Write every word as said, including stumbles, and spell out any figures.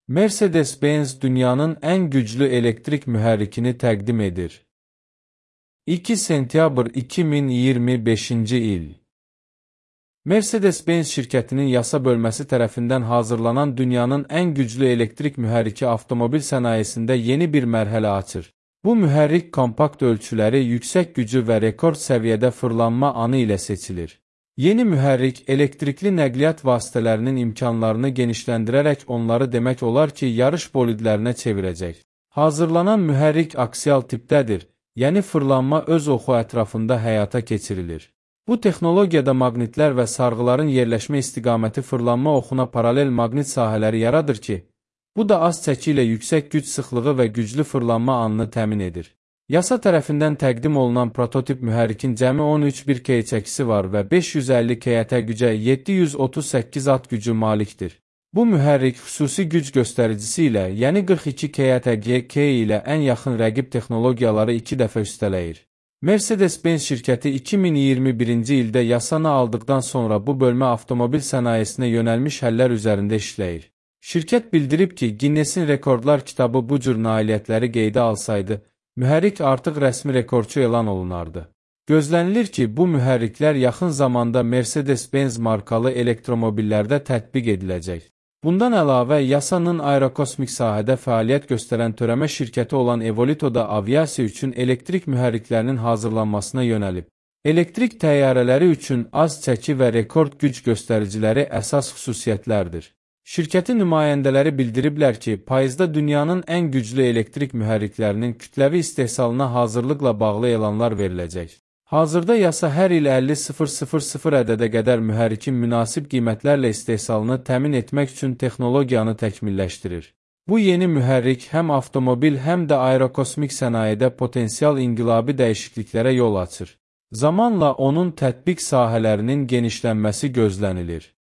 Mercedes-Benz dünyanın en güclü elektrik mühərrikini təqdim edir. iki sentyabr iki min iyirmi beşinci il. Mercedes-Benz şirkətinin yasa bölməsi tərəfindən hazırlanan dünyanın ən güclü elektrik mühərriki avtomobil sənayesində yeni bir mərhələ açır. Bu mühərrik kompakt ölçüləri, yüksək gücü və rekord səviyyədə fırlanma anı ilə seçilir. Yeni mühərrik elektrikli nəqliyyat vasitələrinin imkanlarını genişləndirərək onları demək olar ki, yarış bolidlərinə çevirəcək. Hazırlanan mühərrik aksial tipdədir, yəni fırlanma öz oxu ətrafında həyata keçirilir. Bu texnologiyada maqnitlər və sarğıların yerləşmə istiqaməti fırlanma oxuna paralel maqnit sahələri yaradır ki, bu da az çəki ilə yüksək güc sıxlığı və güclü fırlanma anını təmin edir. Yasa tərəfindən təqdim olunan prototip mühərrikin cəmi on üç bir K çəkisi var və beş yüz əlli K-yə gücə yeddi yüz otuz səkkiz at gücü malikdir. Bu mühərrik xüsusi güc göstəricisi ilə, yəni qırx iki K ilə ən yaxın rəqib texnologiyaları iki dəfə üstələyir. Mercedes-Benz şirkəti iki min iyirmi birinci ildə yasanı aldıqdan sonra bu bölmə avtomobil sənayesinə yönəlmiş həllər üzərində işləyir. Şirkət bildirib ki, Guinness-in rekordlar kitabı bu cür nailiyyətləri qeydə alsaydı, mühərrik artıq rəsmi rekordçu elan olunardı. Gözlənilir ki, bu mühərriklər yaxın zamanda Mercedes-Benz markalı elektromobillərdə tətbiq ediləcək. Bundan əlavə, yasanın aerokosmik sahədə fəaliyyət göstərən törəmə şirkəti olan Evolito da aviasiya üçün elektrik mühərriklərinin hazırlanmasına yönəlib. Elektrik təyyarələri üçün az çəki və rekord güc göstəriciləri əsas xüsusiyyətlərdir. Şirkətin nümayəndələri bildiriblər ki, payızda dünyanın ən güclü elektrik mühərriklərinin kütləvi istehsalına hazırlıqla bağlı elanlar veriləcək. Hazırda yasa hər il əlli min ədədə qədər mühərrikin münasib qiymətlərlə istehsalını təmin etmək üçün texnologiyanı təkmilləşdirir. Bu yeni mühərrik həm avtomobil, həm də aerokosmik sənayedə potensial inqilabi dəyişikliklərə yol açır. Zamanla onun tətbiq sahələrinin genişlənməsi gözlənilir.